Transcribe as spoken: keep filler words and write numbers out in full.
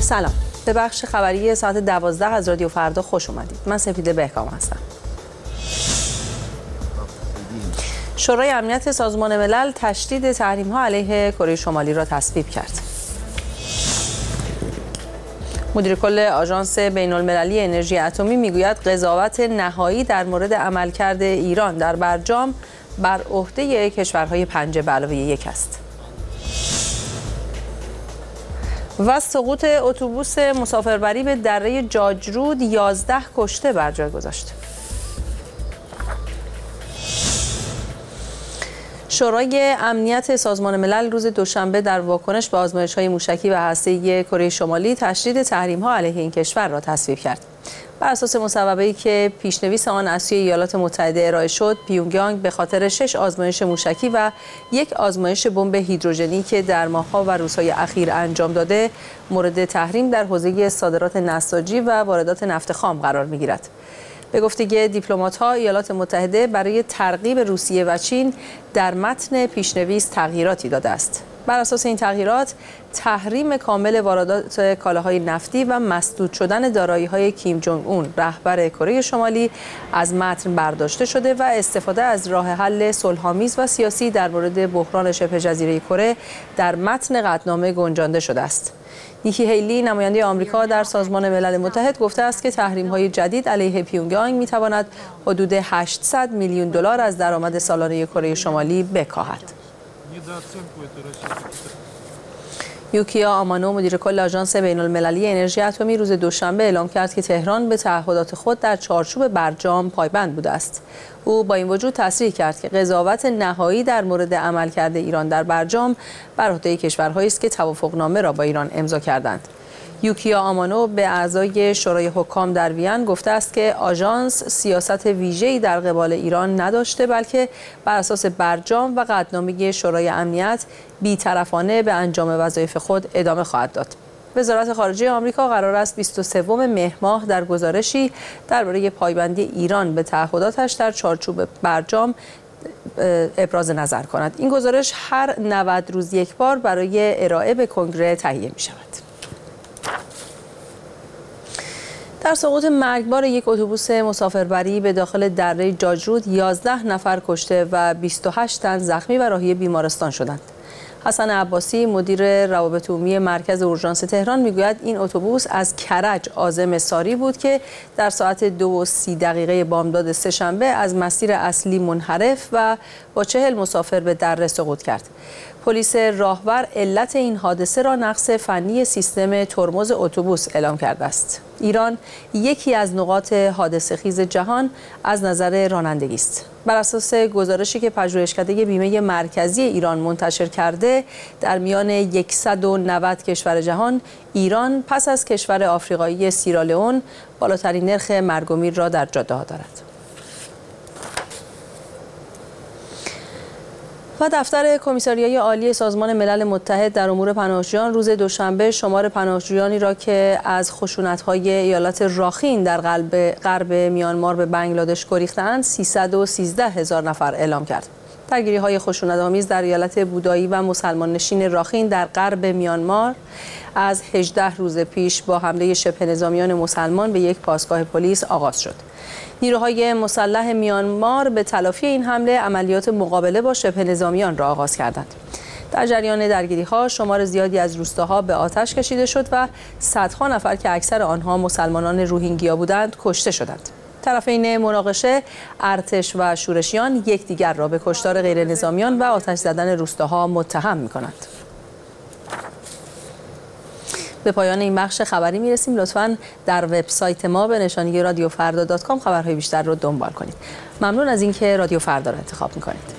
سلام، به بخش خبری ساعت دوازده از رادیو فردا خوش اومدید. من سپیده بهکام هستم. شورای امنیت سازمان ملل تشدید تحریم‌ها علیه کره شمالی را تصویب کرد. مدیر کل آژانس بین‌المللی انرژی اتمی میگوید قضاوت نهایی در مورد عملکرد ایران در برجام بر عهده کشورهای پنج به علاوه یک است. و سقوط اتوبوس مسافربری به دره جاجرود یازده کشته بر جای گذاشت. شورای امنیت سازمان ملل روز دوشنبه در واکنش به آزمایش‌های موشکی و هسته‌ای کره شمالی تشدید تحریم‌ها علیه این کشور را تصویب کرد. بر اساس مصوبه‌ای که پیشنویس آن از سوی ایالات متحده ارائه شد، پیونگیانگ به خاطر شش آزمایش موشکی و یک آزمایش بمب هیدروژنی که در ماه‌ها و روزهای اخیر انجام داده، مورد تحریم در حوزه صادرات نساجی و واردات نفت خام قرار می‌گیرد. به گفته دیپلمات‌ها، ایالات متحده برای ترغیب روسیه و چین در متن پیشنویس تغییراتی داده است. بر اساس این تغییرات، تحریم کامل واردات کالاهای نفتی و مسدود شدن دارایی‌های کیم جونگ اون رهبر کره شمالی از متن برداشته شده و استفاده از راه حل صلح‌آمیز و سیاسی در مورد بحران شبه جزیره کره در متن قطعنامه گنجانده شده است. نیکی هیلی، نماینده آمریکا در سازمان ملل متحد، گفته است که تحریم‌های جدید علیه پیونگیانگ می‌تواند حدود هشتصد میلیون دلار از درآمد سالانه کره شمالی بکاهد. یوکیا آمانو، مدیر کل آژانس بین‌المللی انرژی اتمی، روز دوشنبه اعلام کرد که تهران به تعهدات خود در چارچوب برجام پایبند بوده است. او با این وجود تصریح کرد که قضاوت نهایی در مورد عملکرد ایران در برجام بر عهده کشورهایی است که توافقنامه را با ایران امضا کردند. یوکیا آمانو به اعضای شورای حکام در وین گفته است که آژانس سیاست ویژه‌ای در قبال ایران نداشته، بلکه بر اساس برجام و قطعنامه شورای امنیت بی‌طرفانه به انجام وظایف خود ادامه خواهد داد. وزارت خارجه آمریکا قرار است بیست و سوم مهر ماه در گزارشی درباره پایبندی ایران به تعهداتش در چارچوب برجام ابراز نظر کند. این گزارش هر نود روز یک بار برای ارائه به کنگره تهیه می شود. در سقوط مرگبار یک اتوبوس مسافربری به داخل دره جاجرود یازده نفر کشته و بیست و هشت تن زخمی و راهی بیمارستان شدند. حسن عباسی، مدیر روابط عمومی مرکز اورژانس تهران، میگوید این اتوبوس از کرج عازم ساری بود که در ساعت دو و سی دقیقه بامداد سه‌شنبه از مسیر اصلی منحرف و با چهل مسافر به دره سقوط کرد. پلیس راهور علت این حادثه را نقص فنی سیستم ترمز اتوبوس اعلام کرده است. ایران یکی از نقاط حادثه‌خیز جهان از نظر رانندگی است. بر اساس گزارشی که پژوهشکده بیمه مرکزی ایران منتشر کرده، در میان صد و نود کشور جهان، ایران پس از کشور آفریقایی سیرالئون بالاترین نرخ مرگ و میر را در جاده‌ها دارد. و دفتر کمیساریای عالی سازمان ملل متحد در امور پناهجویان روز دوشنبه شمار پناهجویانی را که از خشونت‌های ایالات راخین در غرب غرب میانمار به بنگلادش گریخته‌اند سیصد و سیزده هزار نفر اعلام کرد. درگیری‌های خشونت‌آمیز در ایالت بودایی و مسلمان نشین راخین در غرب میانمار از هجده روز پیش با حمله شبه نظامیان مسلمان به یک پاسگاه پلیس آغاز شد. نیروهای مسلح میانمار به تلافی این حمله عملیات مقابله با شبه نظامیان را آغاز کردند. در جریان درگیری‌ها شمار زیادی از روستاها به آتش کشیده شد و صدها نفر که اکثر آنها مسلمانان روهینگیا بودند کشته شدند. طرفین مناقشه، ارتش و شورشیان یکدیگر را به کشتار غیر نظامیان و آتش زدن روستاها متهم می‌کنند. به پایان این بخش خبری میرسیم. لطفاً در وبسایت ما به نشانی رادیو فردا دات کام خبرهای بیشتر رو دنبال کنید. ممنون از اینکه رادیو فردا رو انتخاب میکنید.